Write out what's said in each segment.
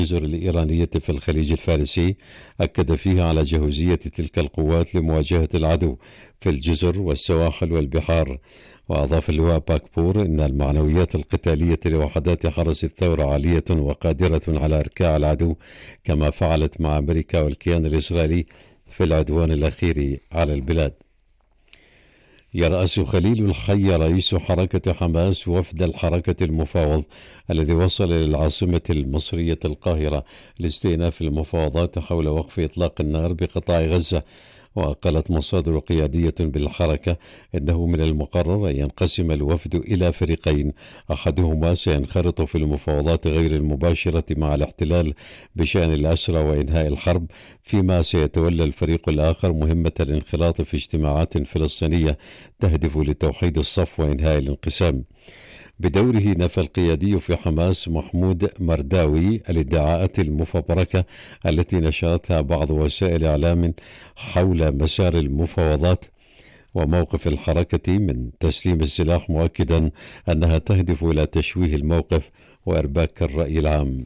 الجزر الإيرانية في الخليج الفارسي، أكد فيها على جهوزية تلك القوات لمواجهة العدو في الجزر والسواحل والبحار. وأضاف اللواء باكبور أن المعنويات القتالية لوحدات حرس الثورة عالية وقادرة على إركاع العدو، كما فعلت مع أمريكا والكيان الإسرائيلي في العدوان الأخير على البلاد. يرأس خليل الحي رئيس حركة حماس وفد الحركة المفاوض الذي وصل للعاصمة المصرية القاهرة لاستئناف المفاوضات حول وقف إطلاق النار بقطاع غزة. وقالت مصادر قيادية بالحركة إنه من المقرر أن ينقسم الوفد إلى فريقين، أحدهما سينخرط في المفاوضات غير المباشرة مع الاحتلال بشأن الأسرى وإنهاء الحرب، فيما سيتولى الفريق الآخر مهمة الانخراط في اجتماعات فلسطينية تهدف لتوحيد الصف وإنهاء الانقسام. بدوره نفى القيادي في حماس محمود مرداوي الادعاءات المفبركة التي نشرتها بعض وسائل إعلام حول مسار المفاوضات وموقف الحركة من تسليم السلاح، مؤكدا أنها تهدف إلى تشويه الموقف وإرباك الرأي العام.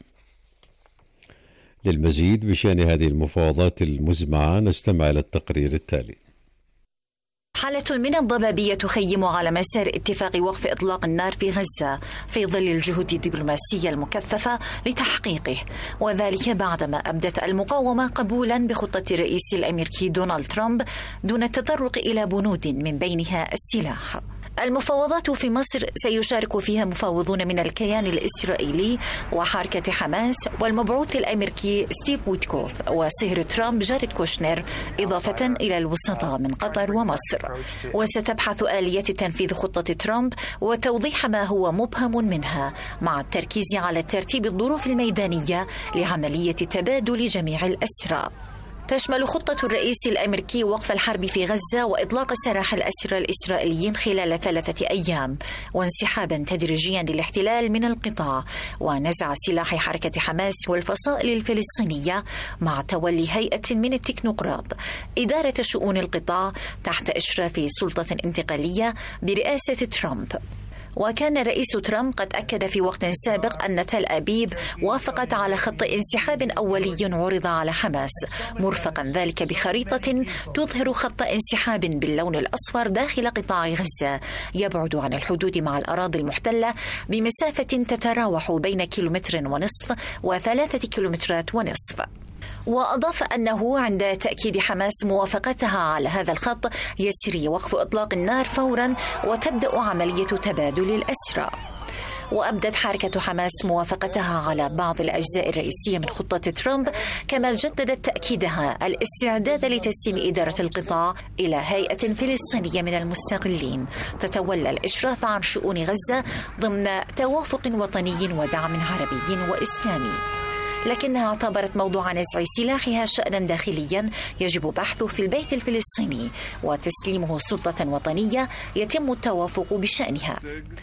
للمزيد بشأن هذه المفاوضات المزمعة نستمع إلى التقرير التالي. حالة من الضبابية تخيم على مسار اتفاق وقف إطلاق النار في غزة في ظل الجهود الدبلوماسية المكثفة لتحقيقه، وذلك بعدما أبدت المقاومة قبولا بخطة الرئيس الأمريكي دونالد ترامب دون التطرق إلى بنود من بينها السلاح. المفاوضات في مصر سيشارك فيها مفاوضون من الكيان الإسرائيلي وحركة حماس والمبعوث الأمريكي ستيف ويتكوف وصهر ترامب جاريد كوشنر، إضافة إلى الوسطاء من قطر ومصر. وستبحث آلية تنفيذ خطة ترامب وتوضيح ما هو مبهم منها، مع التركيز على ترتيب الظروف الميدانية لعملية تبادل جميع الأسرى. تشمل خطة الرئيس الأمريكي وقف الحرب في غزة وإطلاق سراح الأسرى الإسرائيليين خلال 3 أيام، وانسحابا تدريجيا للاحتلال من القطاع، ونزع سلاح حركة حماس والفصائل الفلسطينية، مع تولي هيئة من التكنوقراط إدارة شؤون القطاع تحت إشراف سلطة انتقالية برئاسة ترامب. وكان رئيس ترامب قد أكد في وقت سابق أن تل أبيب وافقت على خط انسحاب أولي عرض على حماس، مرفقا ذلك بخريطة تظهر خط انسحاب باللون الأصفر داخل قطاع غزة يبعد عن الحدود مع الأراضي المحتلة بمسافة تتراوح بين 1.5 كيلومتر و3 كيلومترات ونصف. وأضاف أنه عند تأكيد حماس موافقتها على هذا الخط يسري وقف إطلاق النار فورا وتبدأ عملية تبادل الأسرى. وأبدت حركة حماس موافقتها على بعض الأجزاء الرئيسية من خطة ترامب، كما جددت تأكيدها الاستعداد لتسليم إدارة القطاع إلى هيئة فلسطينية من المستقلين تتولى الإشراف عن شؤون غزة ضمن توافق وطني ودعم عربي وإسلامي. لكنها اعتبرت موضوع نزع سلاحها شأنا داخليا يجب بحثه في البيت الفلسطيني وتسليمه سلطة وطنية يتم التوافق بشأنها.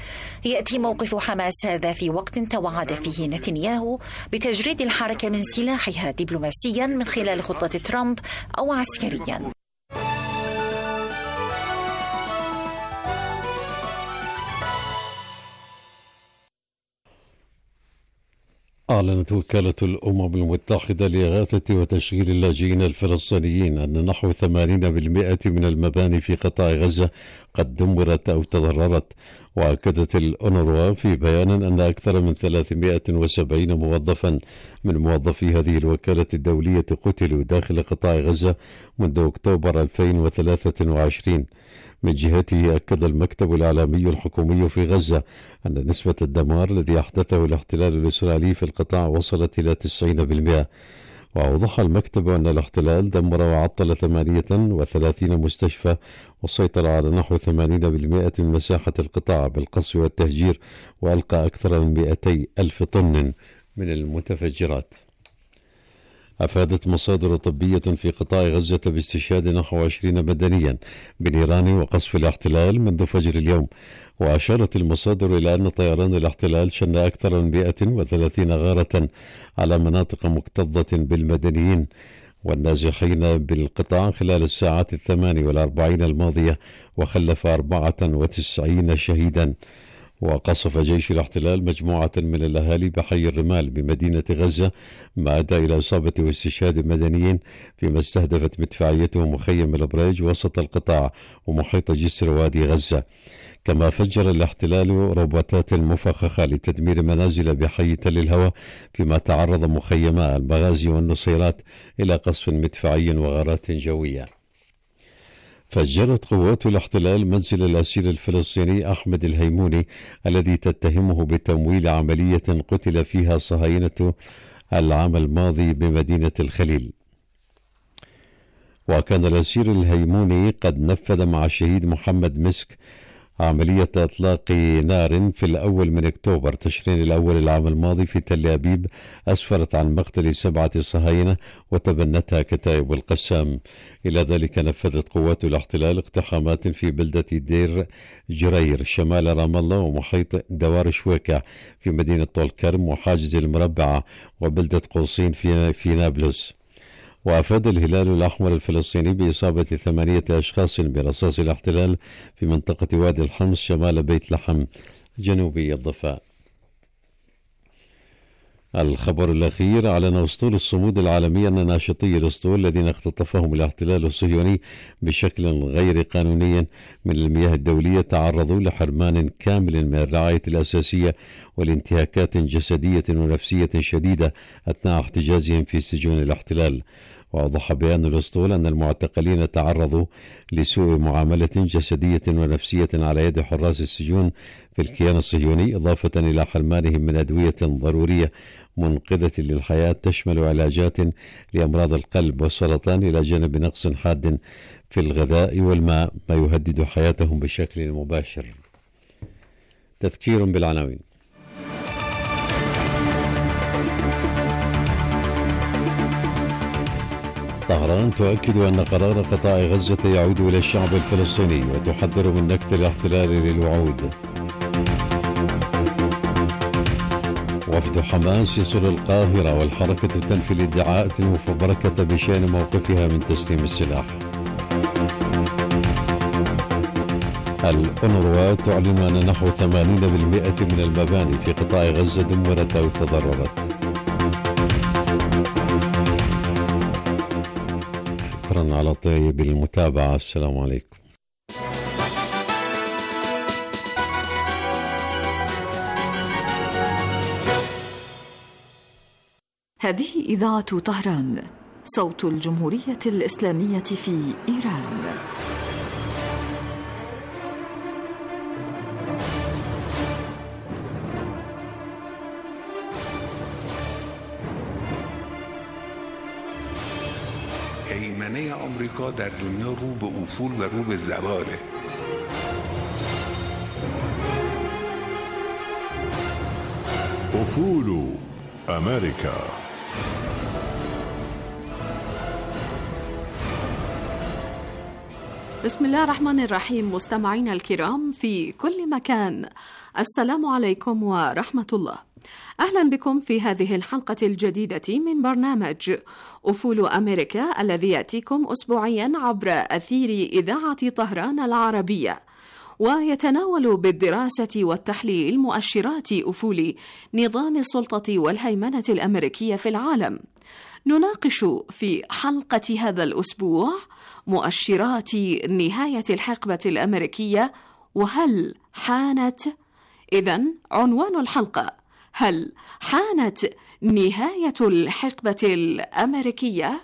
يأتي موقف حماس هذا في وقت توعد فيه نتنياهو بتجريد الحركة من سلاحها دبلوماسيا من خلال خطة ترامب أو عسكريا. أعلنت وكالة الأمم المتحدة لإغاثة وتشغيل اللاجئين الفلسطينيين أن نحو 80% من المباني في قطاع غزة قد دمرت أو تضررت. وأكدت الأونروا في بيان أن أكثر من 370 موظفا من موظفي هذه الوكالة الدولية قتلوا داخل قطاع غزة منذ أكتوبر 2023. من جهته أكد المكتب الإعلامي الحكومي في غزة أن نسبة الدمار الذي أحدثه الاحتلال الإسرائيلي في القطاع وصلت إلى 90%. وأوضح المكتب أن الاحتلال دمر وعطل 38 مستشفى وسيطر على نحو 80% من مساحة القطاع بالقصف والتهجير، وألقى أكثر من 200 ألف طن من المتفجرات. أفادت مصادر طبية في قطاع غزة باستشهاد نحو 20 مدنيا بنيران وقصف الاحتلال منذ فجر اليوم. وأشارت المصادر إلى أن طيران الاحتلال شن أكثر من 130 غارة على مناطق مكتظة بالمدنيين والنازحين بالقطاع خلال الساعات 48 الماضية، وخلف 94 شهيدا. وقصف جيش الاحتلال مجموعة من الأهالي بحي الرمال بمدينة غزة، ما أدى إلى إصابة واستشهاد مدنيين، فيما استهدفت مدفعيته مخيم البريج وسط القطاع ومحيط جسر وادي غزة. كما فجر الاحتلال روبوتات مفخخة لتدمير منازل بحي تل الهوى، فيما تعرض مخيما المغازي والنصيرات إلى قصف مدفعي وغارات جوية. فجرت قوات الاحتلال منزل الأسير الفلسطيني أحمد الهيموني الذي تتهمه بتمويل عملية قتل فيها صهاينة العام الماضي بمدينة الخليل. وكان الأسير الهيموني قد نفذ مع الشهيد محمد مسك عملية إطلاق نار في الأول من أكتوبر تشرين الأول العام الماضي في تل أبيب، أسفرت عن مقتل 7 صهاينة وتبنتها كتائب القسام. إلى ذلك نفذت قوات الاحتلال اقتحامات في بلدة دير جرير شمال رام الله ومحيط دوار شويكة في مدينة طول كرم وحاجز المربعة وبلدة قوصين في نابلس. وأفاد الهلال الأحمر الفلسطيني بإصابة 8 أشخاص برصاص الاحتلال في منطقة وادي الحمص شمال بيت لحم جنوبي الضفاء. الخبر الأخير: أعلن أسطول الصمود العالمي أن ناشطي الأسطول الذين اختطفهم الاحتلال الصهيوني بشكل غير قانوني من المياه الدولية تعرضوا لحرمان كامل من الرعاية الأساسية والانتهاكات جسدية ونفسية شديدة أثناء احتجازهم في سجون الاحتلال. وأوضح بيان الأسطول أن المعتقلين تعرضوا لسوء معاملة جسدية ونفسية على يد حراس السجون في الكيان الصهيوني، إضافة إلى حرمانهم من أدوية ضرورية منقذة للحياة تشمل علاجات لأمراض القلب والسرطان، إلى جانب نقص حاد في الغذاء والماء، ما يهدد حياتهم بشكل مباشر. تذكير بالعناوين. طهران تؤكد أن قرار قطاع غزة يعود إلى الشعب الفلسطيني وتحذر من نكت الاحتلال للوعود. وفد حماس يصل القاهرة والحركة تنفي الادعاءات المفبركة بشأن موقفها من تسليم السلاح. الأونروا تعلن أن نحو 80% من المباني في قطاع غزة دمرت أو تضررت. شكرا على طيب المتابعة. السلام عليكم. هذه إذاعة طهران، صوت الجمهورية الإسلامية في إيران. هیمنه آمریکا در دنیا رو به افول و رو به زواله. افول امریکا. بسم الله الرحمن الرحيم. مستمعينا الكرام في كل مكان، السلام عليكم ورحمة الله. أهلا بكم في هذه الحلقة الجديدة من برنامج أفول أمريكا الذي يأتيكم أسبوعيا عبر أثير إذاعة طهران العربية، ويتناول بالدراسة والتحليل مؤشرات أفول نظام السلطة والهيمنة الأمريكية في العالم. نناقش في حلقة هذا الأسبوع مؤشرات نهاية الحقبة الأمريكية، وهل حانت؟ إذن عنوان الحلقة: هل حانت نهاية الحقبة الأمريكية؟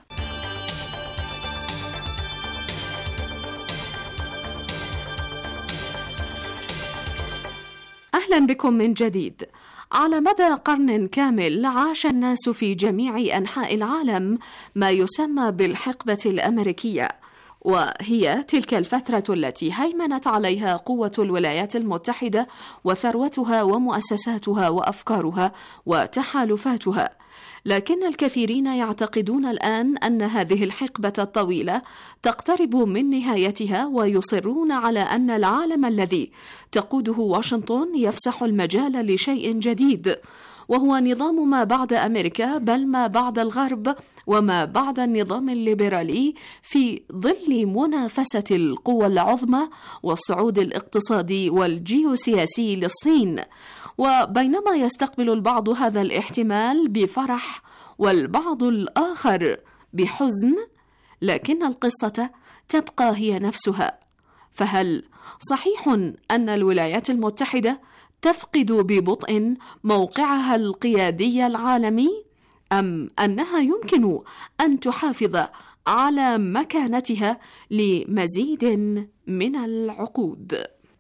أهلا بكم من جديد. على مدى قرن كامل عاش الناس في جميع أنحاء العالم ما يسمى بالحقبة الأمريكية، وهي تلك الفترة التي هيمنت عليها قوة الولايات المتحدة وثروتها ومؤسساتها وأفكارها وتحالفاتها. لكن الكثيرين يعتقدون الآن أن هذه الحقبة الطويلة تقترب من نهايتها، ويصرون على أن العالم الذي تقوده واشنطن يفسح المجال لشيء جديد، وهو نظام ما بعد أمريكا، بل ما بعد الغرب وما بعد النظام الليبرالي، في ظل منافسة القوى العظمى والصعود الاقتصادي والجيوسياسي للصين. وبينما يستقبل البعض هذا الاحتمال بفرح والبعض الآخر بحزن، لكن القصة تبقى هي نفسها. فهل صحيح أن الولايات المتحدة تفقد ببطء موقعها القيادي العالمي، أم أنها يمكن أن تحافظ على مكانتها لمزيد من العقود؟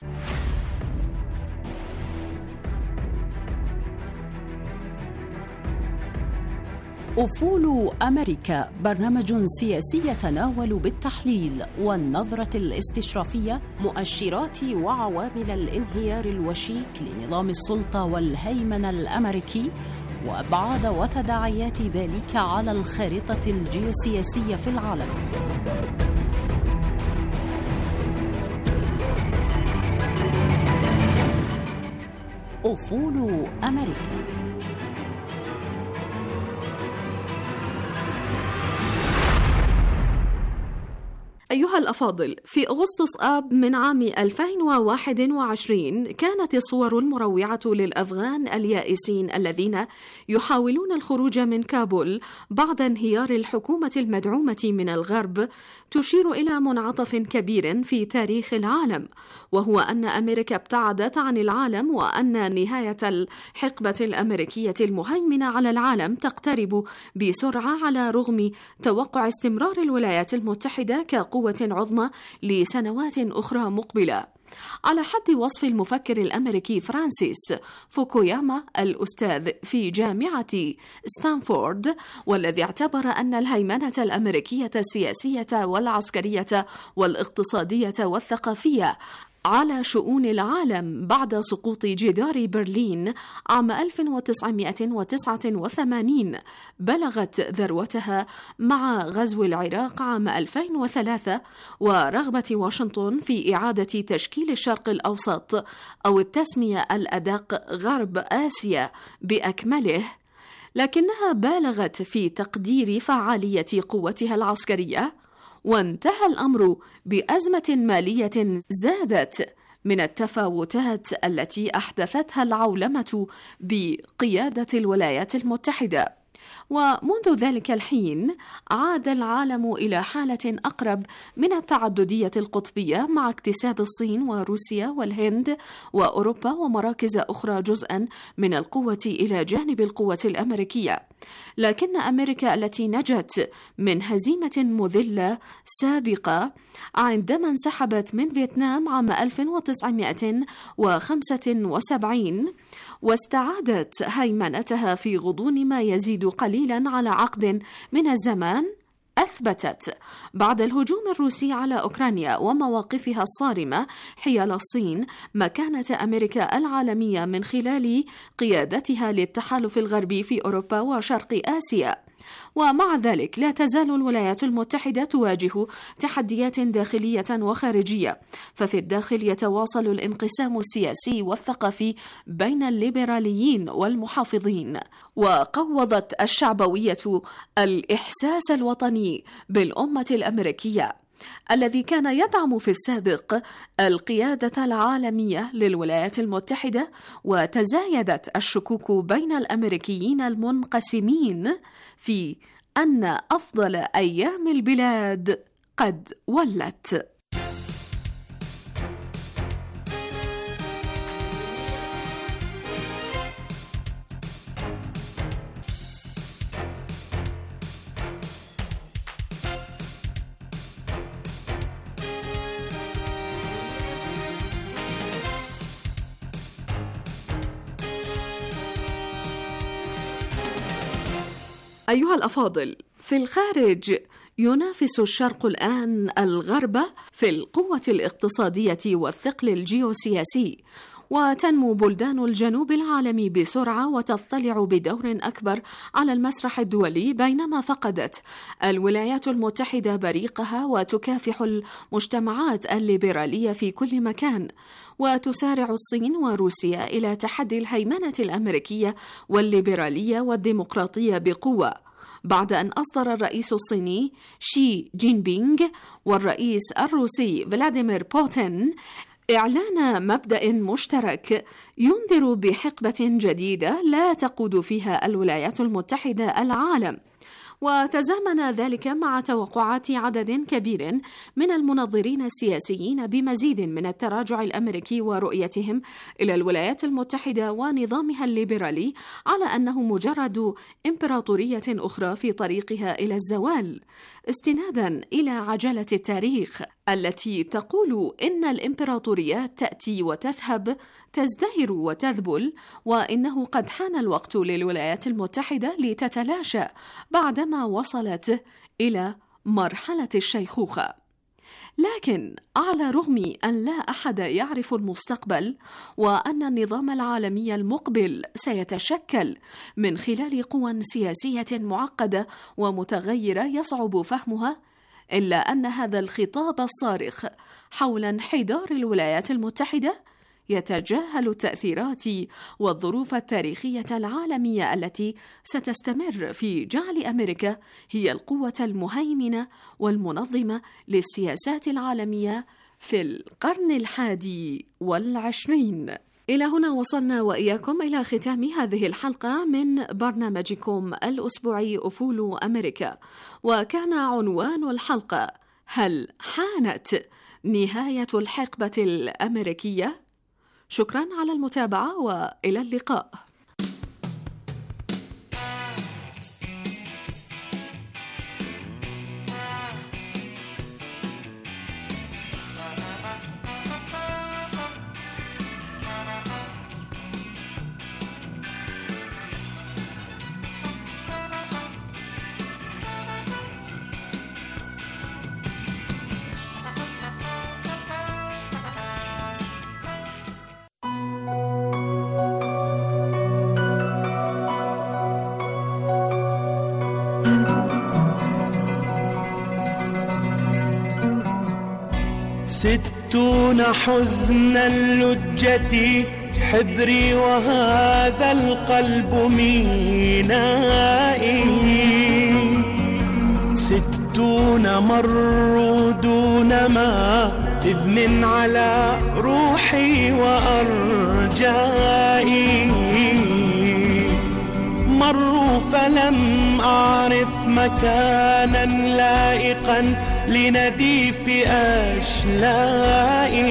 أفول أمريكا، برنامج سياسي يتناول بالتحليل والنظرة الاستشرافية مؤشرات وعوامل الانهيار الوشيك لنظام السلطة والهيمنة الأمريكي، وأبعاد وتداعيات ذلك على الخارطة الجيوسياسية في العالم. أفول أمريكا. أيها الأفاضل، في أغسطس آب من عام 2021 كانت الصور المروعة للأفغان اليائسين الذين يحاولون الخروج من كابول بعد انهيار الحكومة المدعومة من الغرب تشير إلى منعطف كبير في تاريخ العالم، وهو أن أمريكا ابتعدت عن العالم، وأن نهاية الحقبة الأمريكية المهيمنة على العالم تقترب بسرعة على رغم توقع استمرار الولايات المتحدة كقوة عظمى لسنوات أخرى مقبلة. على حد وصف المفكر الأمريكي فرانسيس فوكوياما الأستاذ في جامعة ستانفورد، والذي اعتبر أن الهيمنة الأمريكية السياسية والعسكرية والاقتصادية والثقافية على شؤون العالم بعد سقوط جدار برلين عام 1989 بلغت ذروتها مع غزو العراق عام 2003 ورغبة واشنطن في إعادة تشكيل الشرق الأوسط، أو التسمية الأدق غرب آسيا بأكمله، لكنها بالغت في تقدير فعالية قوتها العسكرية، وانتهى الأمر بأزمة مالية زادت من التفاوتات التي أحدثتها العولمة بقيادة الولايات المتحدة. ومنذ ذلك الحين عاد العالم إلى حالة أقرب من التعددية القطبية، مع اكتساب الصين وروسيا والهند وأوروبا ومراكز أخرى جزءا من القوة إلى جانب القوة الأمريكية. لكن أمريكا التي نجت من هزيمة مذلة سابقة عندما انسحبت من فيتنام عام 1975 واستعادت هيمنتها في غضون ما يزيد قليلا على عقد من الزمان، أثبتت بعد الهجوم الروسي على أوكرانيا ومواقفها الصارمة حيال الصين مكانة أمريكا العالمية من خلال قيادتها للتحالف الغربي في أوروبا وشرق آسيا. ومع ذلك لا تزال الولايات المتحدة تواجه تحديات داخلية وخارجية، ففي الداخل يتواصل الانقسام السياسي والثقافي بين الليبراليين والمحافظين، وقوضت الشعبوية الإحساس الوطني بالأمة الأمريكية الذي كان يدعم في السابق القيادة العالمية للولايات المتحدة، وتزايدت الشكوك بين الأمريكيين المنقسمين في أن أفضل أيام البلاد قد ولت. أيها الأفاضل، في الخارج ينافس الشرق الآن الغرب في القوة الاقتصادية والثقل الجيوسياسي، وتنمو بلدان الجنوب العالمي بسرعة وتضطلع بدور أكبر على المسرح الدولي، بينما فقدت الولايات المتحدة بريقها وتكافح المجتمعات الليبرالية في كل مكان. وتسارع الصين وروسيا إلى تحدي الهيمنة الأمريكية والليبرالية والديمقراطية بقوة، بعد أن أصدر الرئيس الصيني شي جين بينغ والرئيس الروسي فلاديمير بوتين إعلان مبدأ مشترك ينذر بحقبة جديدة لا تقود فيها الولايات المتحدة العالم. وتزامن ذلك مع توقعات عدد كبير من المنظرين السياسيين بمزيد من التراجع الأمريكي ورؤيتهم إلى الولايات المتحدة ونظامها الليبرالي على أنه مجرد إمبراطورية أخرى في طريقها إلى الزوال، استنادا إلى عجلة التاريخ التي تقول إن الإمبراطوريات تأتي وتذهب، تزدهر وتذبل، وإنه قد حان الوقت للولايات المتحدة لتتلاشى بعدما وصلت إلى مرحلة الشيخوخة. لكن على الرغم أن لا أحد يعرف المستقبل، وأن النظام العالمي المقبل سيتشكل من خلال قوى سياسية معقدة ومتغيرة يصعب فهمها، إلا أن هذا الخطاب الصارخ حول انحدار الولايات المتحدة يتجاهل التأثيرات والظروف التاريخية العالمية التي ستستمر في جعل أمريكا هي القوة المهيمنة والمنظمة للسياسات العالمية في القرن 21. إلى هنا وصلنا وإياكم إلى ختام هذه الحلقة من برنامجكم الأسبوعي أفول أمريكا، وكان عنوان الحلقة: هل حانت نهاية الحقبة الأمريكية؟ شكرا على المتابعة وإلى اللقاء. ستون حزن اللجة حبري وهذا القلب مينائي، 60 مروا دون ما إذن على روحي وأرجائي، مروا فلم أعرف مكانا لائقا لنديف أشلائي،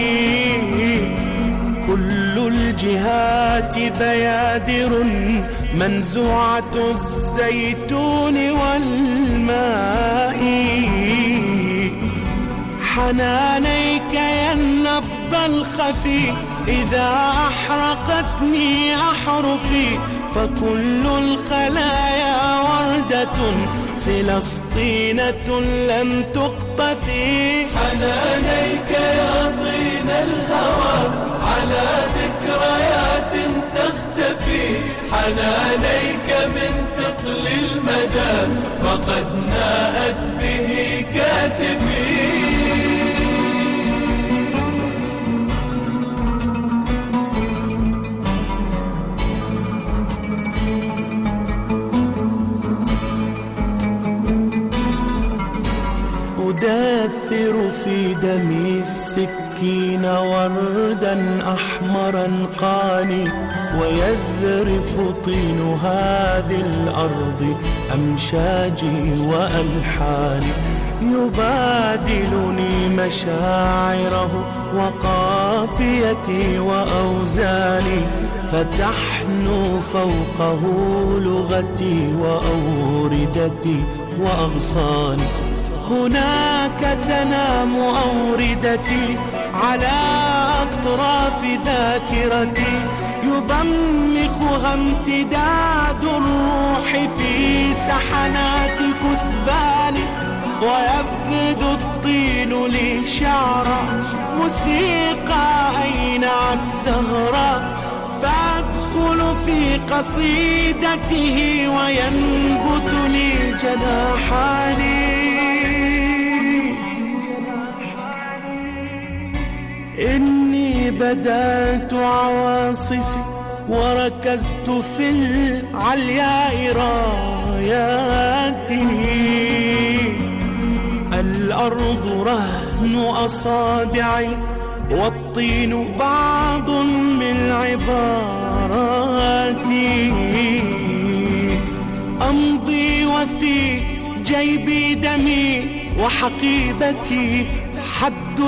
كل الجهات بيادر منزوعة الزيتون والماء، حنانيك يا النبض الخفي إذا أحرقتني أحرفي، فكل الخلايا وردة فلسطينة لم تقطفي، حنانيك يا طين الهوى على ذكريات تختفي، حنانيك من ثقل المدى فقد ناءت به كاتفي. أدثر في دمي السكين وردا أحمرا قاني، ويذرف طين هذه الأرض أمشاجي وألحاني، يبادلني مشاعره وقافيتي وأوزاني، فتحنو فوقه لغتي وأوردتي وأغصاني، هناك تنام أوردتي على أطراف ذاكرتي، يضمخها امتداد الروح في سحنات كثباني، ويبدو الطين لي شعرا، موسيقى أينعت زهرا، فأدخل في قصيدته وينبت لي جناحان. إني بدأت عواصفي وركزت في العلياء راياتي، الأرض رهن أصابعي والطين بعض من عباراتي، أمضي وفي جيبي دمي وحقيبتي حد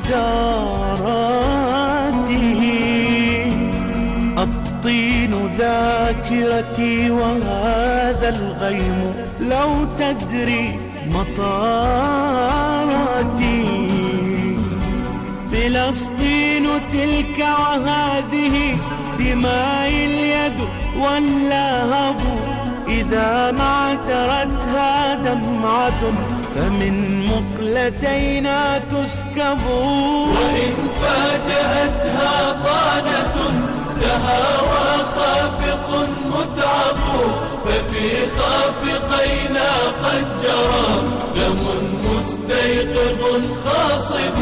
المدارات، الطين ذاكرتي وهذا الغيم لو تدري مطاراتي، فلسطين تلك وهذه دماء اليد واللهب، إذا ما اعترتها دمعة فمن مقلتينا تسكب، وإن فاجأتها طعنة تهاوى خافق متعب، ففي خافقينا قد جرى دم مستيقظ خاصب.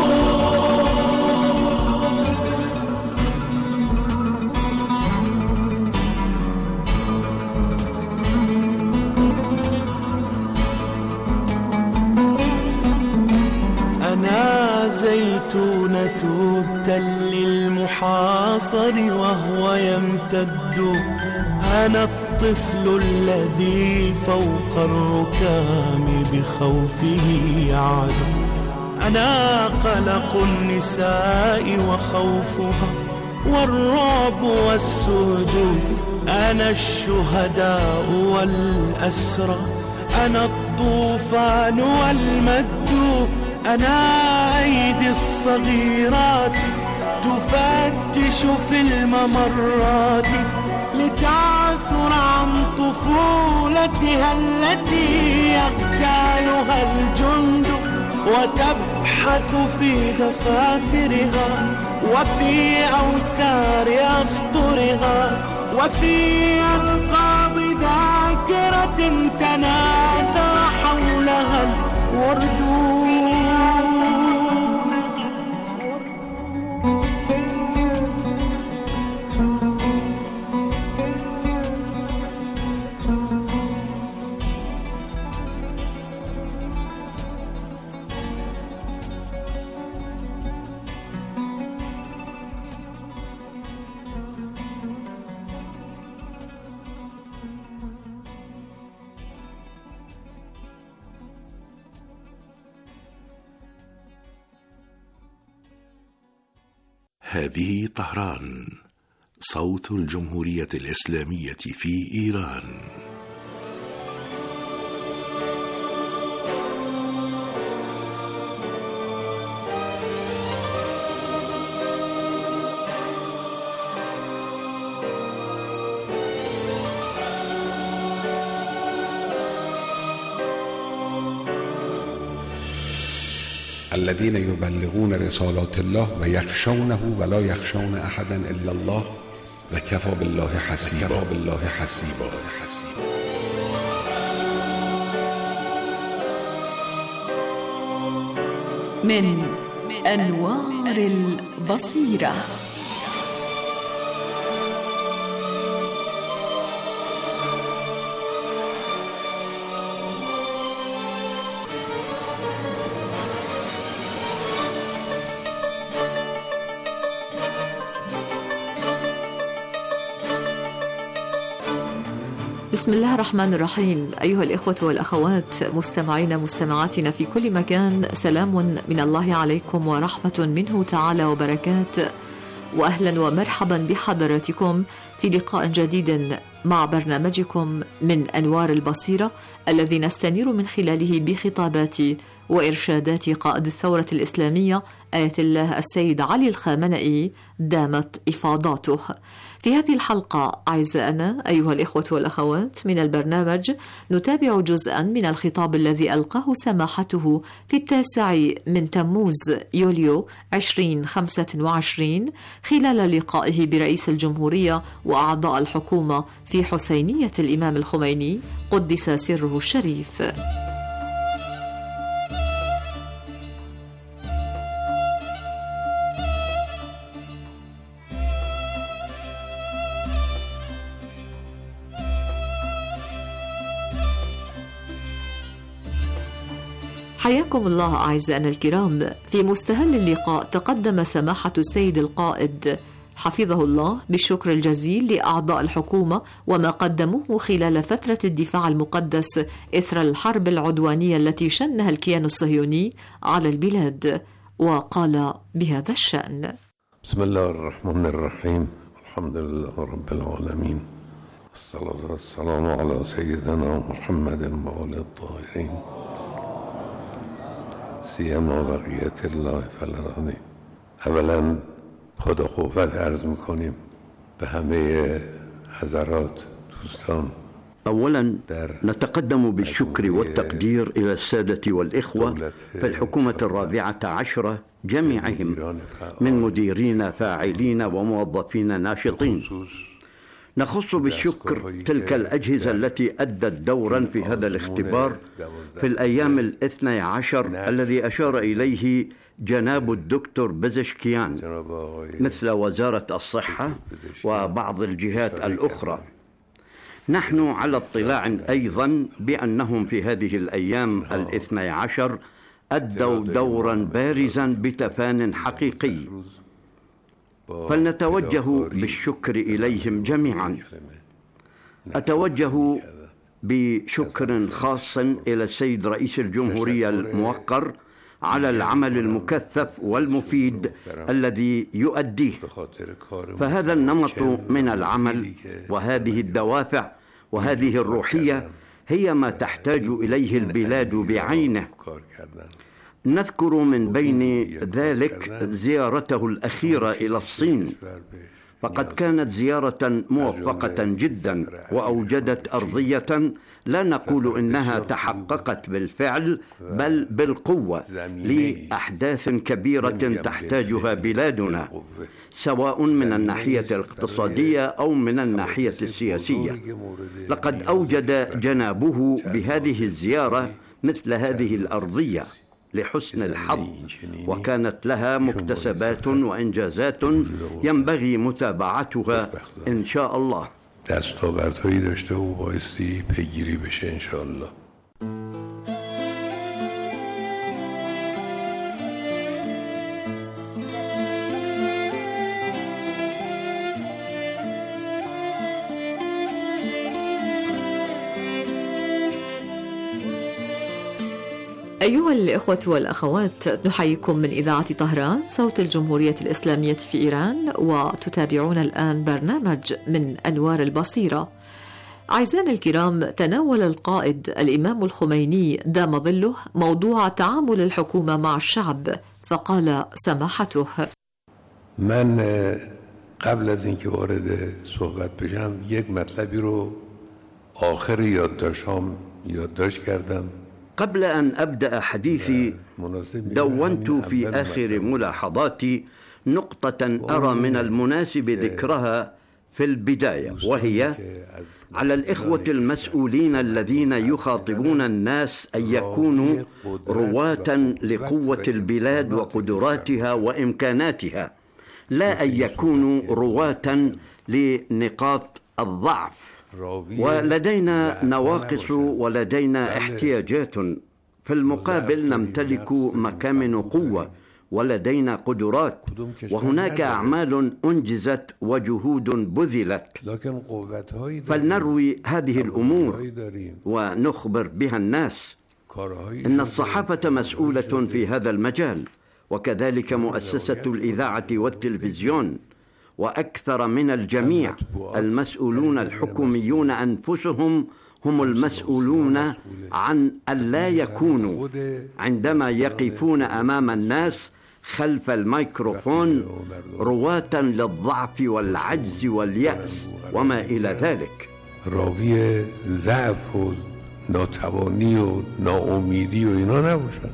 أنا زيتونة التل المحاصر وهو يمتد، أنا الطفل الذي فوق الركام بخوفه يعدو، أنا قلق النساء وخوفها والرعب والسجود، أنا الشهداء والأسرى، أنا الطوفان والمد، أنا أيدي الصغيرات تفتش في الممرات لتعثر عن طفولتها التي يغتالها الجند، وتبحث في دفاترها وفي أوتار أسطرها وفي ألقاب ذاكرة تناثر حولها الورد. هذه طهران، صوت الجمهورية الإسلامية في إيران. الذين يبلغون رسالات الله ويخشونه ولا يخشون أحدا إلا الله وكفى بالله حسيبا. من أنوار البصيرة. بسم الله الرحمن الرحيم. أيها الإخوة والأخوات مستمعين مستمعاتنا في كل مكان، سلام من الله عليكم ورحمة منه تعالى وبركات، وأهلا ومرحبا بحضراتكم في لقاء جديد مع برنامجكم من أنوار البصيرة، الذي نستنير من خلاله بخطابات وإرشادات قائد الثورة الإسلامية آية الله السيد علي الخامنئي دامت إفاضاته. في هذه الحلقة أعزائنا أيها الإخوة والأخوات من البرنامج نتابع جزءا من الخطاب الذي ألقاه سماحته في 9 تموز يوليو 2025 خلال لقائه برئيس الجمهورية وأعضاء الحكومة في حسينية الإمام الخميني قدس سره الشريف. حياكم الله أعزائنا الكرام. في مستهل اللقاء تقدم سماحة السيد القائد حفظه الله بالشكر الجزيل لأعضاء الحكومة وما قدموه خلال فترة الدفاع المقدس إثر الحرب العدوانية التي شنها الكيان الصهيوني على البلاد، وقال بهذا الشأن: بسم الله الرحمن الرحيم، الحمد لله رب العالمين، الصلاة والسلام على سيدنا محمد وآله الطاهرين سیما بقیت الله فی الارض. اولا خدا قوت عرض میکنیم به همه حضرات دوستان. أولا نتقدم بالشكر والتقدير إلى السادة والإخوة في الحكومة 14 جميعهم من مديرين فاعلين وموظفين ناشطين. نخص بالشكر تلك الأجهزة التي أدت دورا في هذا الاختبار في الأيام 12 الذي أشار إليه جناب الدكتور بزشكيان، مثل وزارة الصحة وبعض الجهات الأخرى. نحن على اطلاع أيضا بأنهم في هذه الأيام 12 أدوا دورا بارزا بتفان حقيقي، فلنتوجه بالشكر إليهم جميعا. أتوجه بشكر خاص إلى السيد رئيس الجمهورية الموقر على العمل المكثف والمفيد الذي يؤديه، فهذا النمط من العمل وهذه الدوافع وهذه الروحية هي ما تحتاج إليه البلاد بعينه. نذكر من بين ذلك زيارته الأخيرة إلى الصين، فقد كانت زيارة موفقة جدا وأوجدت أرضية لا نقول إنها تحققت بالفعل بل بالقوة لأحداث كبيرة تحتاجها بلادنا، سواء من الناحية الاقتصادية أو من الناحية السياسية. لقد أوجد جنابه بهذه الزيارة مثل هذه الأرضية لحسن الحظ، وكانت لها مكتسبات وإنجازات ينبغي متابعتها إن شاء الله. دستاوردهایی داشته و بایستی پیگیری بشه ان شاء الله. أيها الإخوة والأخوات، نحييكم من إذاعة طهران صوت الجمهورية الإسلامية في إيران، وتتابعون الآن برنامج من أنوار البصيرة. أعزائنا الكرام، تناول القائد الإمام الخميني دام ظله موضوع تعامل الحكومة مع الشعب، فقال سماحته: من قبل از اینکه وارد صحبت بشم یک مطلبی رو آخر یادداشت کردم. قبل أن أبدأ حديثي دونت في آخر ملاحظاتي نقطة أرى من المناسب ذكرها في البداية، وهي على الإخوة المسؤولين الذين يخاطبون الناس أن يكونوا رواة لقوة البلاد وقدراتها وإمكاناتها، لا أن يكونوا رواة لنقاط الضعف. ولدينا نواقص ولدينا احتياجات، في المقابل نمتلك مكامن قوة ولدينا قدرات، وهناك أعمال أنجزت وجهود بذلت، فلنروي هذه الأمور ونخبر بها الناس. إن الصحافة مسؤولة في هذا المجال، وكذلك مؤسسة الإذاعة والتلفزيون، وأكثر من الجميع المسؤولون الحكوميون أنفسهم هم المسؤولون عن ألا يكونوا عندما يقفون أمام الناس خلف الميكروفون رواة للضعف والعجز واليأس وما إلى ذلك. راوی ضعف و ناتوانی و ناامیدی و اینا نباشن.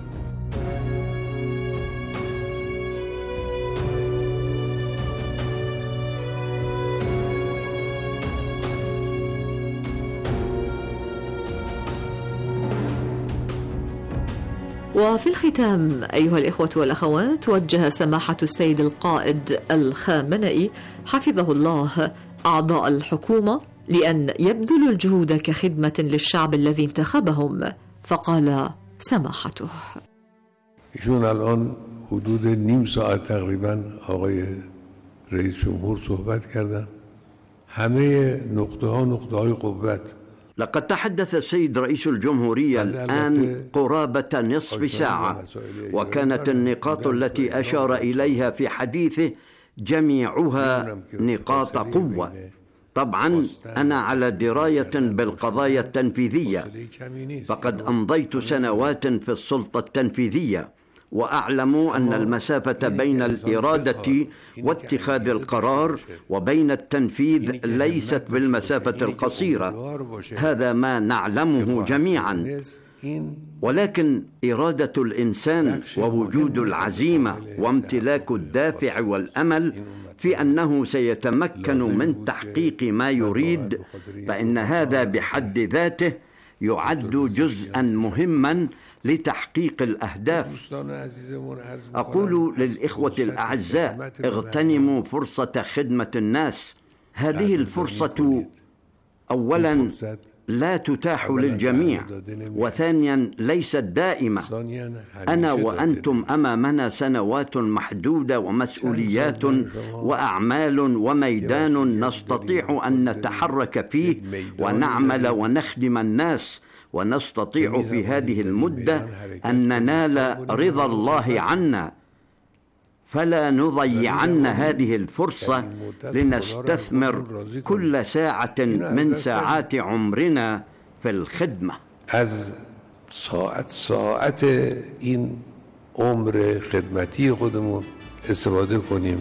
وفي الختام أيها الإخوة والأخوات، وجه سماحة السيد القائد الخامنئي حفظه الله أعضاء الحكومة لأن يبذلوا الجهود كخدمة للشعب الذي انتخبهم، فقال سماحته: ایشون الان حدود نیم ساعت تقریبا آقای رئیس جمهور صحبت کردن. همه نقطه های قوت. لقد تحدث السيد رئيس الجمهورية الآن قرابة نصف ساعة، وكانت النقاط التي أشار إليها في حديثه جميعها نقاط قوة. طبعا أنا على دراية بالقضايا التنفيذية، فقد أمضيت سنوات في السلطة التنفيذية، وأعلم أن المسافة بين الإرادة واتخاذ القرار وبين التنفيذ ليست بالمسافة القصيرة، هذا ما نعلمه جميعا. ولكن إرادة الإنسان ووجود العزيمة وامتلاك الدافع والأمل في أنه سيتمكن من تحقيق ما يريد، فإن هذا بحد ذاته يعد جزءا مهما لتحقيق الأهداف. أقول للإخوة الأعزاء: اغتنموا فرصة خدمة الناس. هذه الفرصة أولا لا تتاح للجميع، وثانيا ليست دائمة. أنا وأنتم أمامنا سنوات محدودة ومسؤوليات وأعمال وميدان نستطيع أن نتحرك فيه ونعمل ونخدم الناس، ونستطيع في هذه المدة أن ننال رضا الله عنا، فلا نضيعن هذه الفرصة لنستثمر كل ساعة من ساعات عمرنا في الخدمة. از ساعت این عمر خدمتی خودمون استفاده کنیم.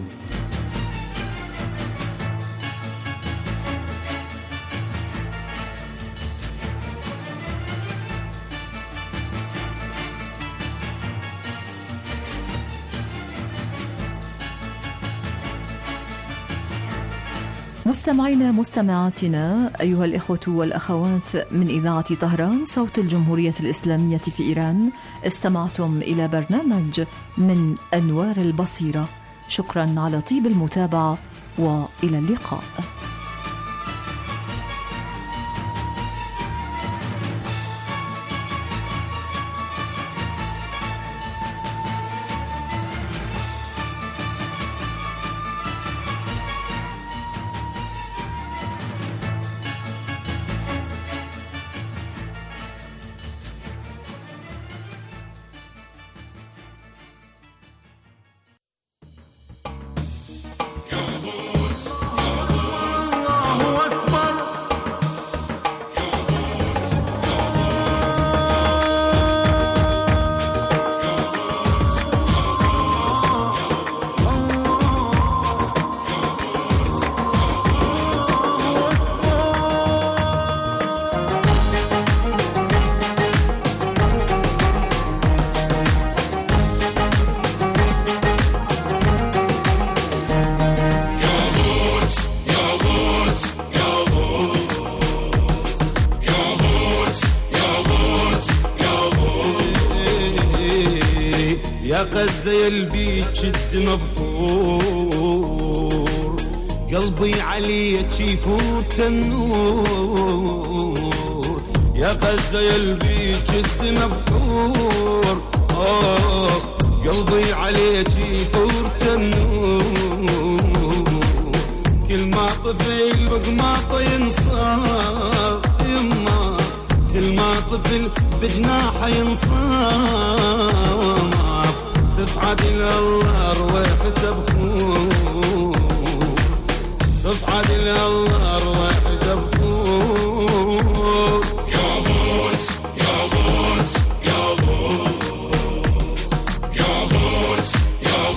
مستمعينا مستمعاتنا أيها الإخوة والأخوات من إذاعة طهران صوت الجمهورية الإسلامية في إيران، استمعتم إلى برنامج من أنوار البصيرة. شكرا على طيب المتابعة وإلى اللقاء. غزة يلبي تشد مبحور، قلبي عليك يفوت النور. يا غزة يلبي تشد مبحور، قلبي عليك يفوت النور. كل ما طفل بقماطه ينصاف يما، كل ما طفل بجناحه ينصاف. تصعد إلى الله رويحته بخور، تصعد إلى الله رويحته بخور. يا غوث يا غوث يا غوث يا غوث يا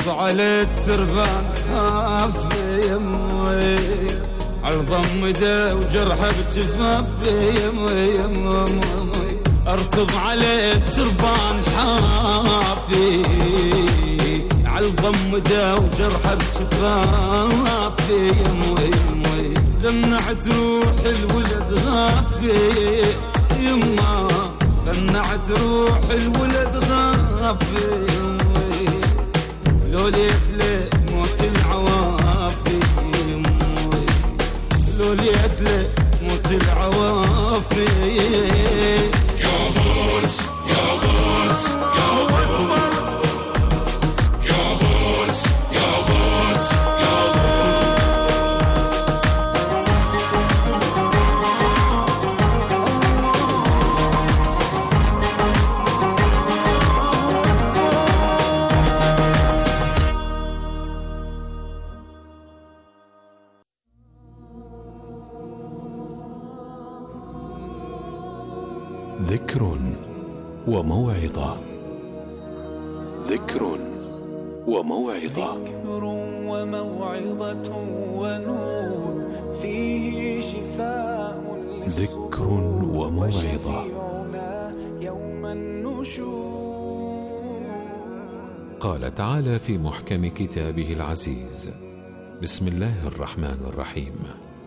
اركض على التربان خاف يمي على ضمده وجرحه بجفافي يمي اركض على التربان حافي على الضمده وجرحه بجفافي يمي ذنعت روح الولد غافي يما ذنعت روح الولد غافي لو ليتلي موت العوافي لو ليتلي موت العوافي يا غوث يا غوث يا غوث يا غوث يا غوث يا ذكر وموعظة. ذكر وموعظة. ذكر وموعظة ونور فيه شفاء ذكر وموعظة. يوم النشور. قال تعالى في محكم كتابه العزيز: بسم الله الرحمن الرحيم: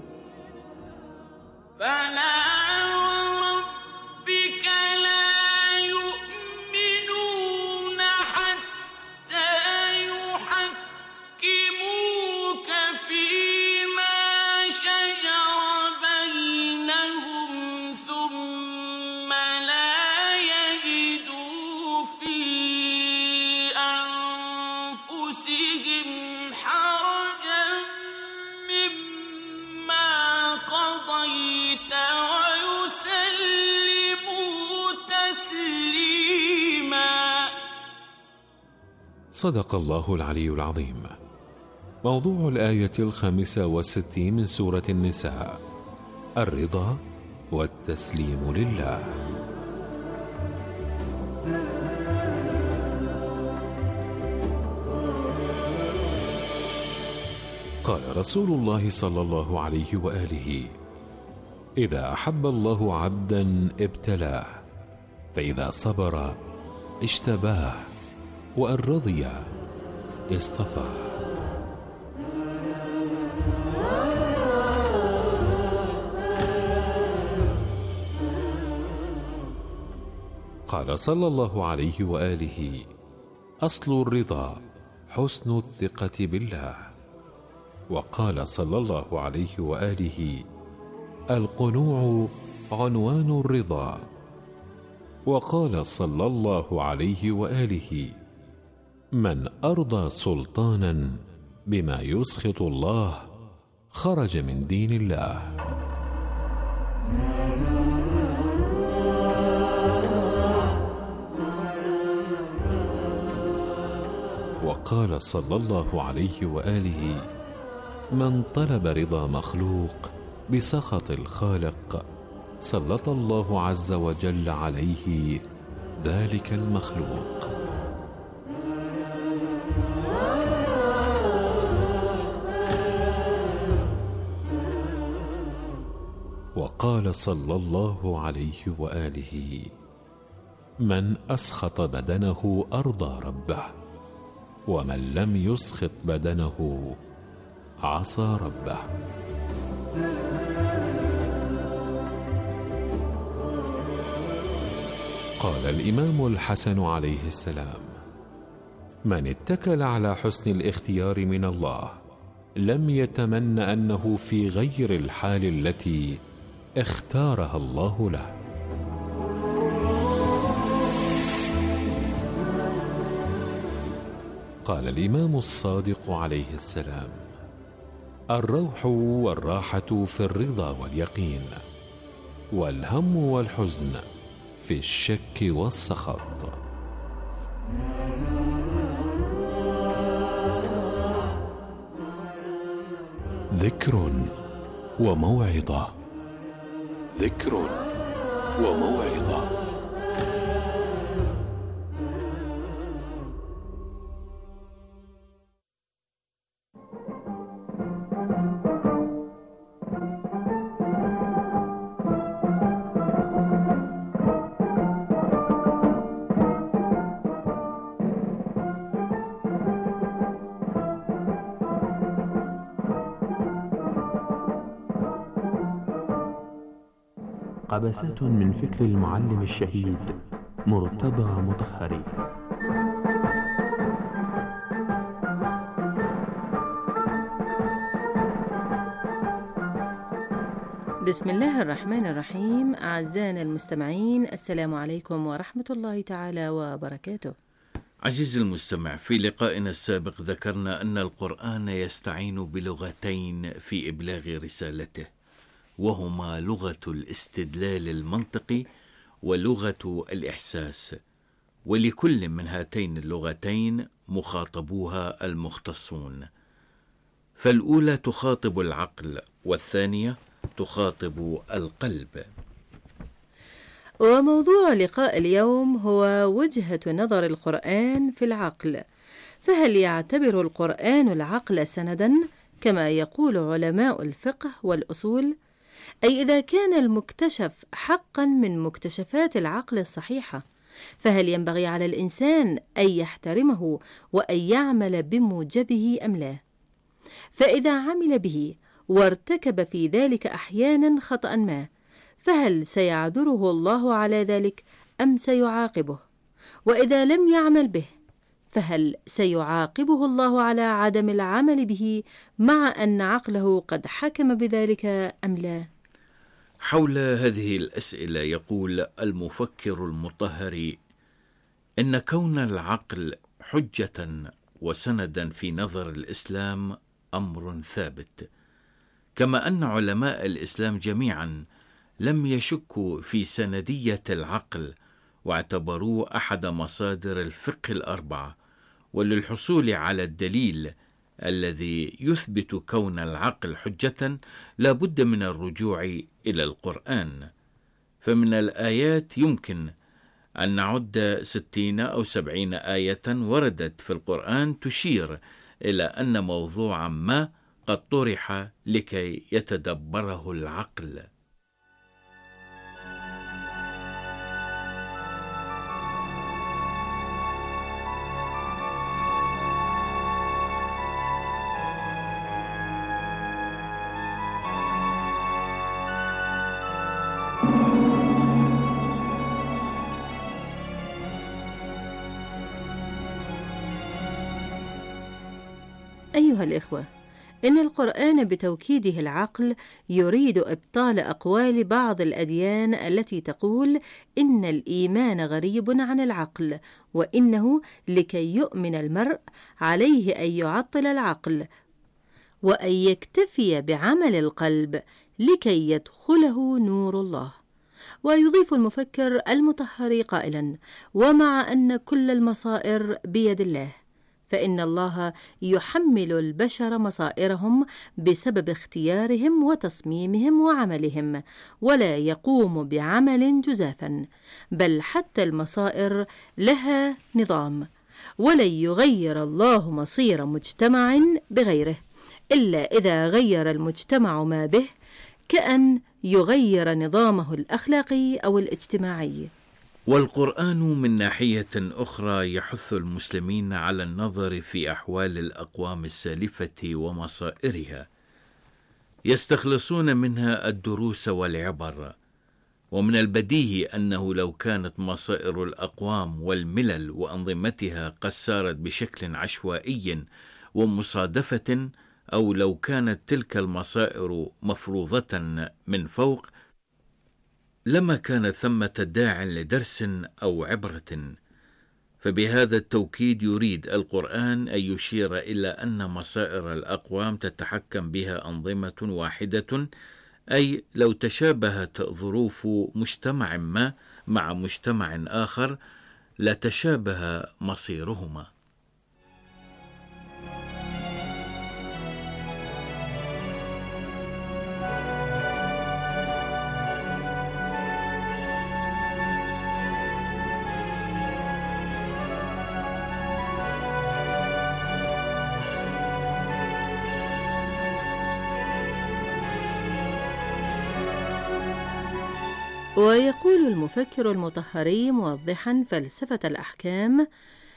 صدق الله العلي العظيم. موضوع الآية 65 من سورة النساء: الرضا والتسليم لله. قال رسول الله صلى الله عليه وآله: إذا أحب الله عبدا ابتلاه، فإذا صبر اجتباه، وإن رضي اصطفاه. قال صلى الله عليه وآله: أصل الرضا حسن الثقة بالله. وقال صلى الله عليه وآله: القنوع عنوان الرضا. وقال صلى الله عليه وآله: من أرضى سلطانا بما يسخط الله خرج من دين الله. وقال صلى الله عليه وآله: من طلب رضا مخلوق بسخط الخالق سلط الله عز وجل عليه ذلك المخلوق. وقال صلى الله عليه وآله: من أسخط بدنه أرضى ربه، ومن لم يسخط بدنه عصى ربه. قال الإمام الحسن عليه السلام: من اتكل على حسن الاختيار من الله لم يتمن أنه في غير الحال التي اختارها الله له. قال الإمام الصادق عليه السلام: الروح والراحة في الرضا واليقين، والهم والحزن في الشك والسخط. ذكر وموعظة. ذكر وموعظة. مقتبسات من فكر المعلم الشهيد مرتضى مطهري. بسم الله الرحمن الرحيم. أعزائنا المستمعين، السلام عليكم ورحمة الله تعالى وبركاته. عزيزي المستمع، في لقائنا السابق ذكرنا أن القرآن يستعين بلغتين في إبلاغ رسالته، وهما لغة الاستدلال المنطقي ولغة الإحساس، ولكل من هاتين اللغتين مخاطبوها المختصون، فالأولى تخاطب العقل والثانية تخاطب القلب. وموضوع لقاء اليوم هو وجهة نظر القرآن في العقل، فهل يعتبر القرآن العقل سندا كما يقول علماء الفقه والأصول؟ أي إذا كان المكتشف حقا من مكتشفات العقل الصحيحة، فهل ينبغي على الإنسان أن يحترمه وأن يعمل بموجبه أم لا؟ فإذا عمل به وارتكب في ذلك أحيانا خطأ ما، فهل سيعذره الله على ذلك أم سيعاقبه؟ وإذا لم يعمل به، فهل سيعاقبه الله على عدم العمل به مع أن عقله قد حكم بذلك أم لا؟ حول هذه الأسئلة يقول المفكر المطهري إن كون العقل حجة وسندا في نظر الإسلام أمر ثابت، كما أن علماء الإسلام جميعا لم يشكوا في سندية العقل واعتبروه أحد مصادر الفقه الأربعة، وللحصول على الدليل الذي يثبت كون العقل حجة لا بد من الرجوع إلى القرآن. فمن الآيات يمكن أن نعد 60 أو 70 آية وردت في القرآن تشير إلى أن موضوعا ما قد طرح لكي يتدبره العقل. أيها الإخوة، إن القرآن بتوكيده العقل يريد إبطال أقوال بعض الأديان التي تقول إن الإيمان غريب عن العقل، وإنه لكي يؤمن المرء عليه أن يعطل العقل وأن يكتفي بعمل القلب لكي يدخله نور الله. ويضيف المفكر المطهري قائلا: ومع أن كل المصائر بيد الله، فإن الله يحمل البشر مصائرهم بسبب اختيارهم وتصميمهم وعملهم، ولا يقوم بعمل جزافا، بل حتى المصائر لها نظام، ولن يغير الله مصير مجتمع بغيره إلا إذا غير المجتمع ما به، كأن يغير نظامه الأخلاقي أو الاجتماعي. والقرآن من ناحية أخرى يحث المسلمين على النظر في أحوال الأقوام السالفة ومصائرها، يستخلصون منها الدروس والعبر. ومن البديهي أنه لو كانت مصائر الأقوام والملل وأنظمتها قد سارت بشكل عشوائي ومصادفة، أو لو كانت تلك المصائر مفروضة من فوق، لما كان ثمة داع لدرس أو عبرة. فبهذا التوكيد يريد القرآن أن يشير إلى أن مصائر الأقوام تتحكم بها أنظمة واحدة، أي لو تشابهت ظروف مجتمع ما مع مجتمع آخر لتشابه مصيرهما. ويقول المفكر المطهري موضحا فلسفة الأحكام: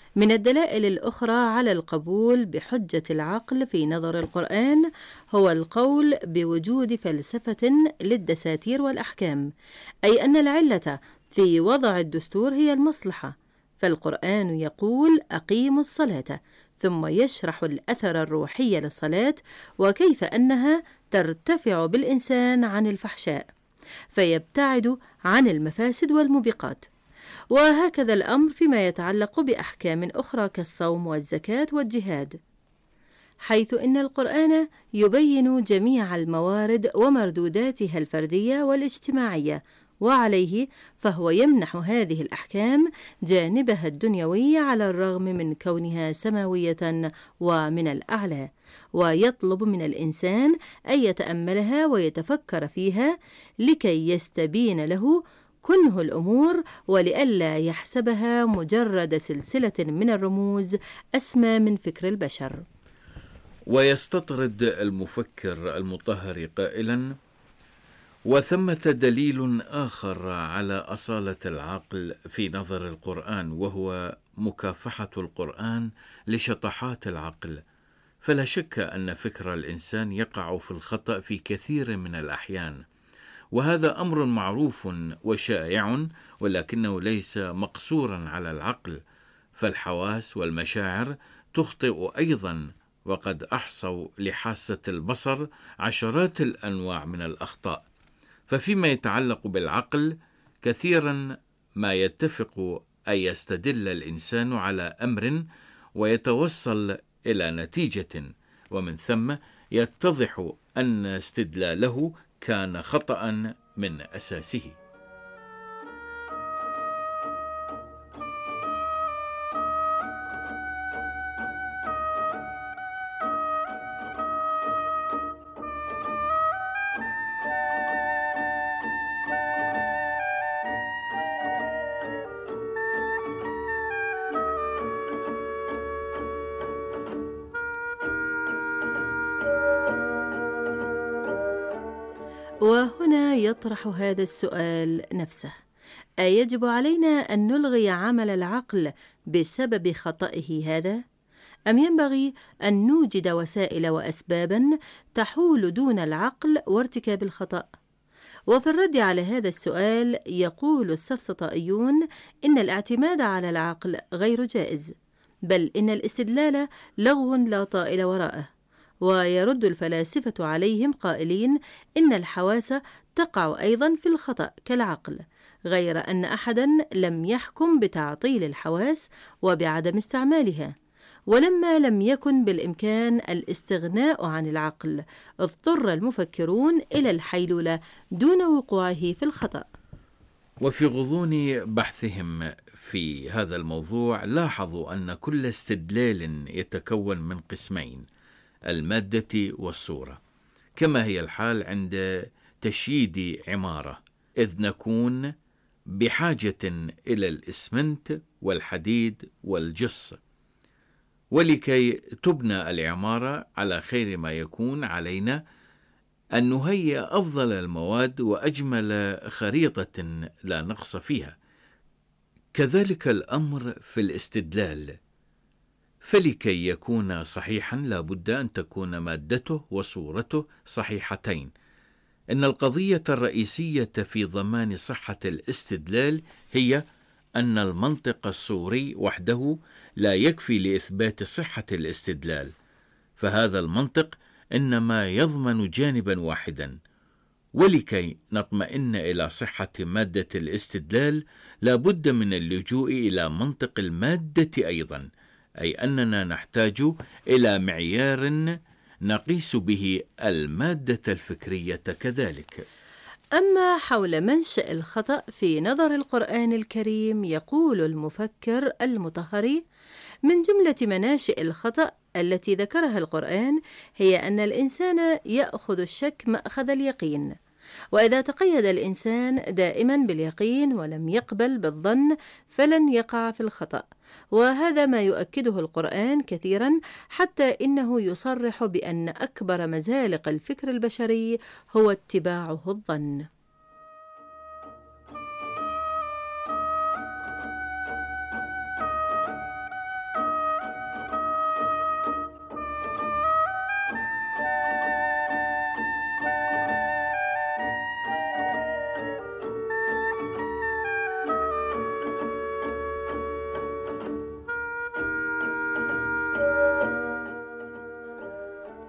من الدلائل الأخرى على القبول بحجة العقل في نظر القرآن هو القول بوجود فلسفة للدساتير والأحكام، أي أن العلة في وضع الدستور هي المصلحة، فالقرآن يقول أقيموا الصلاة، ثم يشرح الأثر الروحي للصلاة وكيف أنها ترتفع بالإنسان عن الفحشاء فيبتعد عن المفاسد والموبقات. وهكذا الأمر فيما يتعلق بأحكام أخرى كالصوم والزكاة والجهاد، حيث إن القرآن يبين جميع الموارد ومردوداتها الفردية والاجتماعية، وعليه فهو يمنح هذه الأحكام جانبها الدنيوي على الرغم من كونها سماوية ومن الأعلى، ويطلب من الإنسان أن يتأملها ويتفكر فيها لكي يستبين له كنه الأمور، ولئلا يحسبها مجرد سلسلة من الرموز أسمى من فكر البشر. ويستطرد المفكر المطهر قائلا: وثمة دليل آخر على أصالة العقل في نظر القرآن، وهو مكافحة القرآن لشطحات العقل. فلا شك أن فكر الإنسان يقع في الخطأ في كثير من الأحيان، وهذا أمر معروف وشائع، ولكنه ليس مقصورا على العقل، فالحواس والمشاعر تخطئ أيضا، وقد أحصوا لحاسة البصر عشرات الأنواع من الأخطاء. ففيما يتعلق بالعقل كثيرا ما يتفق أن يستدل الإنسان على أمر ويتوصل إلى نتيجة، ومن ثم يتضح أن استدلاله كان خطأ من أساسه. وهنا يطرح هذا السؤال نفسه: أيجب علينا أن نلغي عمل العقل بسبب خطئه هذا؟ أم ينبغي أن نوجد وسائل وأسبابا تحول دون العقل وارتكاب الخطأ؟ وفي الرد على هذا السؤال يقول السفسطائيون إن الاعتماد على العقل غير جائز، بل إن الاستدلال لغو لا طائل وراءه. ويرد الفلاسفة عليهم قائلين إن الحواس تقع أيضا في الخطأ كالعقل، غير أن أحدا لم يحكم بتعطيل الحواس وبعدم استعمالها، ولما لم يكن بالإمكان الاستغناء عن العقل اضطر المفكرون إلى الحيلولة دون وقوعه في الخطأ. وفي غضون بحثهم في هذا الموضوع لاحظوا أن كل استدلال يتكون من قسمين: المادة والصورة، كما هي الحال عند تشييد عمارة، إذ نكون بحاجة إلى الإسمنت والحديد والجص، ولكي تبنى العمارة على خير ما يكون علينا أن نهيئ أفضل المواد وأجمل خريطة لا نقص فيها. كذلك الأمر في الاستدلال، فلكي يكون صحيحا لا بد أن تكون مادته وصورته صحيحتين. إن القضية الرئيسية في ضمان صحة الاستدلال هي أن المنطق الصوري وحده لا يكفي لإثبات صحة الاستدلال، فهذا المنطق إنما يضمن جانبا واحدا. ولكي نطمئن إلى صحة مادة الاستدلال لا بد من اللجوء إلى منطق المادة أيضا، أي أننا نحتاج إلى معيار نقيس به المادة الفكرية كذلك. أما حول منشأ الخطأ في نظر القرآن الكريم، يقول المفكر المطهري: من جملة مناشئ الخطأ التي ذكرها القرآن هي أن الإنسان يأخذ الشك مأخذ اليقين، وإذا تقيد الإنسان دائما باليقين ولم يقبل بالظن فلن يقع في الخطأ. وهذا ما يؤكده القرآن كثيرا، حتى إنه يصرح بأن أكبر مزالق الفكر البشري هو اتباعه الظن.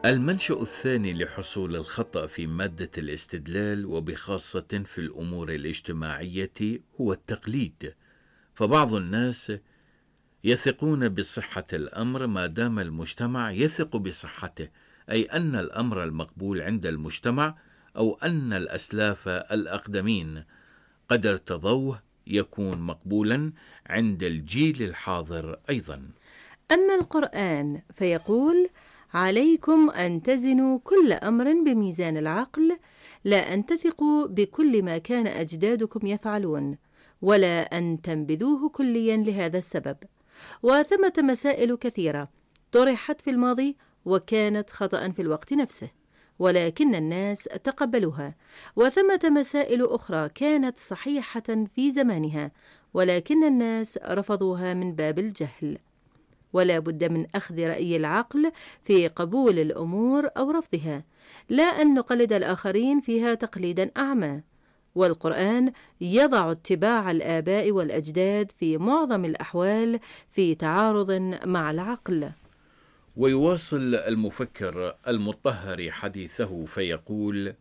المنشأ الثاني لحصول الخطأ في مادة الاستدلال وبخاصة في الأمور الاجتماعية هو التقليد، فبعض الناس يثقون بصحة الأمر ما دام المجتمع يثق بصحته، أي أن الأمر المقبول عند المجتمع أو أن الأسلاف الأقدمين قد ارتضوه يكون مقبولا عند الجيل الحاضر أيضا. أما القرآن فيقول: عليكم أن تزنوا كل أمر بميزان العقل، لا أن تثقوا بكل ما كان أجدادكم يفعلون، ولا أن تنبذوه كليا لهذا السبب. وثمة مسائل كثيرة طرحت في الماضي وكانت خطأ في الوقت نفسه، ولكن الناس تقبلوها، وثمة مسائل أخرى كانت صحيحة في زمانها ولكن الناس رفضوها من باب الجهل. ولا بد من أخذ رأي العقل في قبول الأمور أو رفضها، لا أن نقلد الآخرين فيها تقليدا أعمى. والقرآن يضع اتباع الآباء والأجداد في معظم الأحوال في تعارض مع العقل. ويواصل المفكر المطهري حديثه فيقول: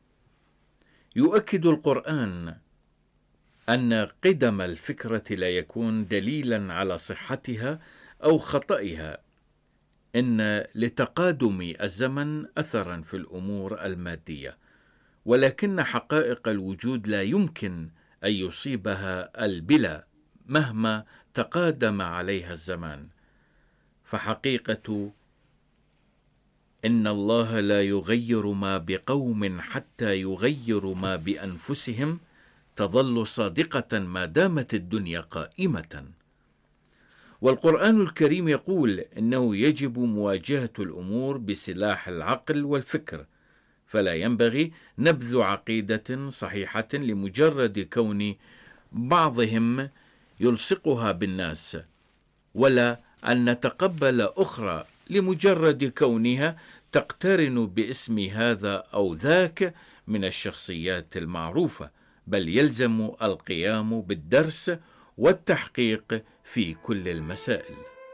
يؤكد القرآن أن قدم الفكرة لا يكون دليلا على صحتها أو خطئها، إن لتقادم الزمن أثرا في الأمور المادية، ولكن حقائق الوجود لا يمكن أن يصيبها البلا مهما تقادم عليها الزمان. فحقيقة إن الله لا يغير ما بقوم حتى يغيروا ما بأنفسهم تظل صادقة ما دامت الدنيا قائمة. والقرآن الكريم يقول إنه يجب مواجهة الأمور بسلاح العقل والفكر، فلا ينبغي نبذ عقيدة صحيحة لمجرد كون بعضهم يلصقها بالناس، ولا أن نتقبل أخرى لمجرد كونها تقترن باسم هذا أو ذاك من الشخصيات المعروفة، بل يلزم القيام بالدرس والتحقيق في كل المسائل.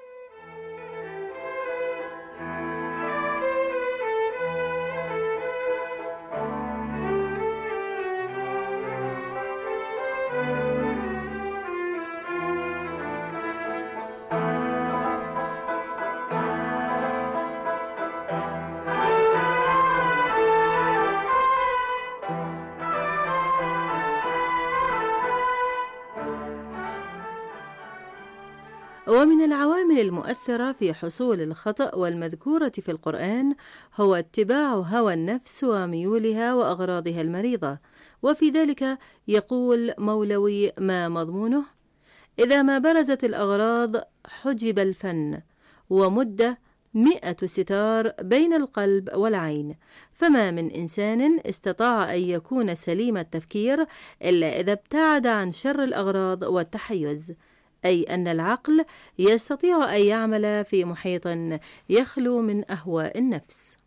ومن العوامل المؤثرة في حصول الخطأ والمذكورة في القرآن هو اتباع هوى النفس وميولها وأغراضها المريضة. وفي ذلك يقول مولوي ما مضمونه: إذا ما برزت الأغراض حجب الفن، ومد 100 ستار بين القلب والعين، فما من إنسان استطاع أن يكون سليم التفكير إلا إذا ابتعد عن شر الأغراض والتحيز، أي أن العقل يستطيع أن يعمل في محيط يخلو من أهواء النفس.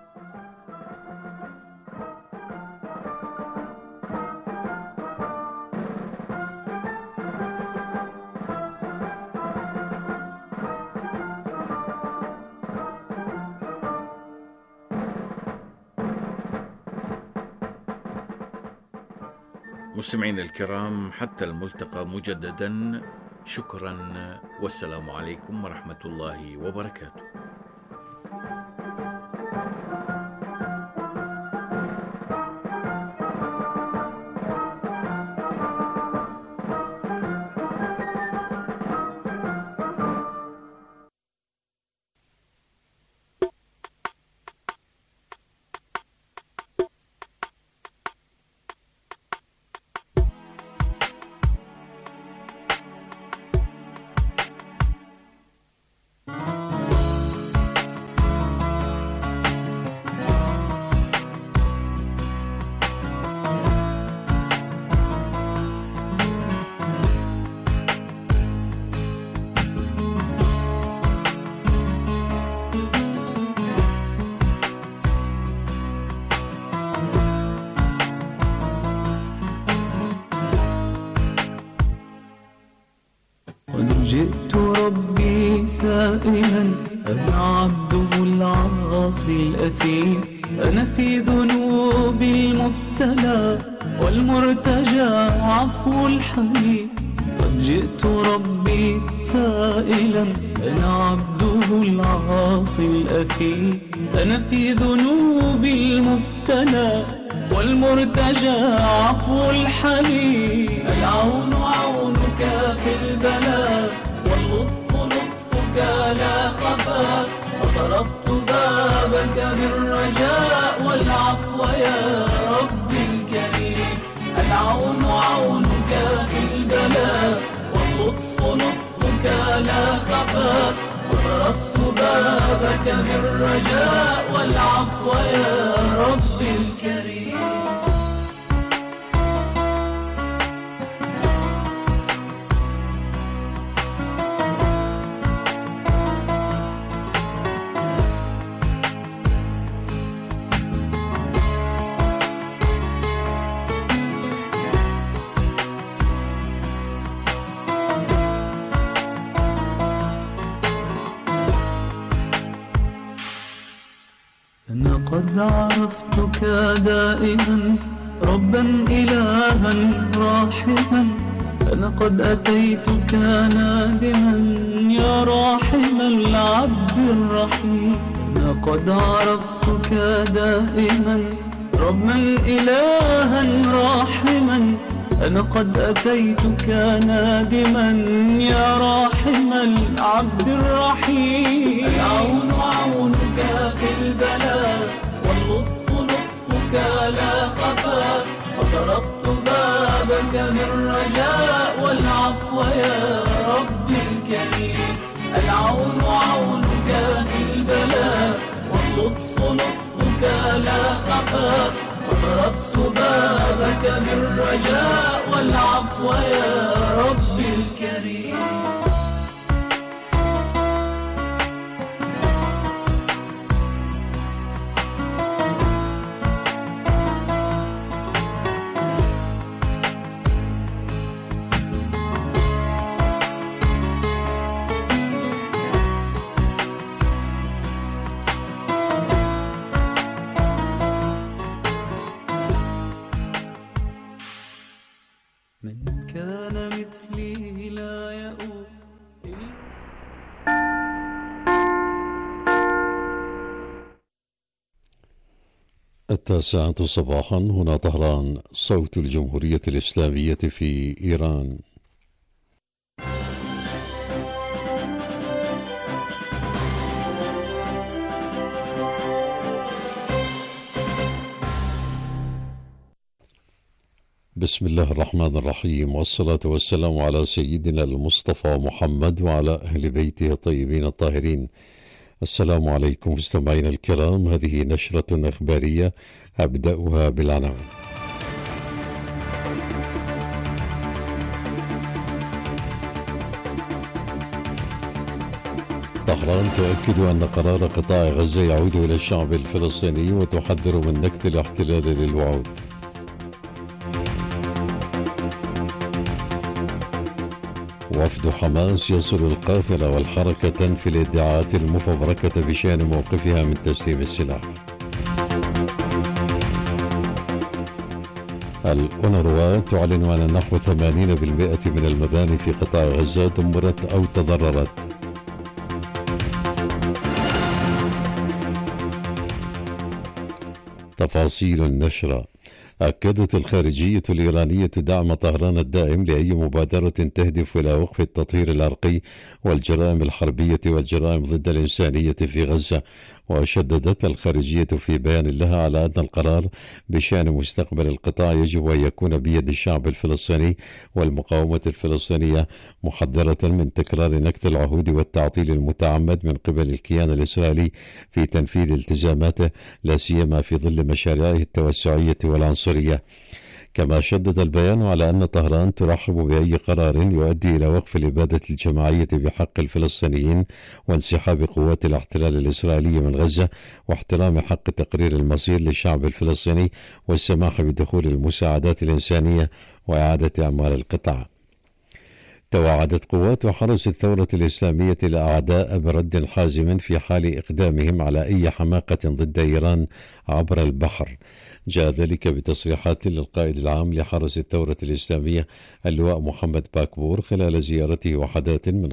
مستمعين الكرام، حتى الملتقى مجددا، شكرا والسلام عليكم ورحمة الله وبركاته. جئت ربي سائلا أنا عبده العاصي العاصي الأثيم، أنا في ذنوبي المبتلى والمرتجى عفو الحليم. قد جئت ربي سائلا أنا عبده العاصي الأثيم، أنا في ذنوبي المبتلى والمرتجى عفو الحليم. العون عونك في البلاء واللطف لطفك لا خفا، فطرقت بابك بالرجاء والعفو يا ربي الكريم. العون عونك في البلاء واللطف لطفك لا خفا، فطرقت بابك بالرجاء والعفو يا ربي الكريم. قد عرفتك دائما ربا إلها راحما، أنا قد أتيتك نادما يا راحم العبد الرحيم. أنا قد عرفتك دائما ربا إلها راحما، أنا قد أتيتك نادما يا راحم العبد الرحيم. العون عونك في البلاء واللطف لطفك لا خفا، فطرقت بابك بالرجاء والعفو يا ربي الكريم. العون عونك في البلاء واللطف لطفك لا خفا، فطرقت بابك بالرجاء والعفو يا ربي الكريم. التاسعة صباحا، هنا طهران، صوت الجمهورية الإسلامية في إيران. بسم الله الرحمن الرحيم، والصلاة والسلام على سيدنا المصطفى محمد وعلى أهل بيته الطيبين الطاهرين. السلام عليكم مستمعينا الكرام، هذه نشرة أخبارية أبدأها بالعناوين. طهران تؤكد أن قرار قطاع غزة يعود إلى الشعب الفلسطيني وتحذر من نكت الاحتلال للوعود. وفد حماس يصل القاهرة والحركة تنفي الادعاءات المفبركة بشأن موقفها من تسليم السلاح. الأونروا تعلن أن نحو 80% من المباني في قطاع غزة دمرت أو تضررت. تفاصيل النشرة. أكدت الخارجية الإيرانية دعم طهران الدائم لأي مبادرة تهدف إلى وقف التطهير العرقي والجرائم الحربية والجرائم ضد الإنسانية في غزة. وشددت الخارجية في بيان لها على أن القرار بشأن مستقبل القطاع يجب أن يكون بيد الشعب الفلسطيني والمقاومة الفلسطينية، محذرة من تكرار نكت العهود والتعطيل المتعمد من قبل الكيان الإسرائيلي في تنفيذ التزاماته، لا سيما في ظل مشاريعه التوسعية والعنصرية. كما شدد البيان على أن طهران ترحب بأي قرار يؤدي إلى وقف الإبادة الجماعية بحق الفلسطينيين وانسحاب قوات الاحتلال الإسرائيلي من غزة، واحترام حق تقرير المصير للشعب الفلسطيني، والسماح بدخول المساعدات الإنسانية وإعادة أعمال القطاع. توعدت قوات حرس الثورة الإسلامية الأعداء برد حازم في حال إقدامهم على أي حماقة ضد إيران عبر البحر. جاء ذلك بتصريحات للقائد العام لحرس الثورة الإسلامية اللواء محمد باكبور خلال زيارته وحدات من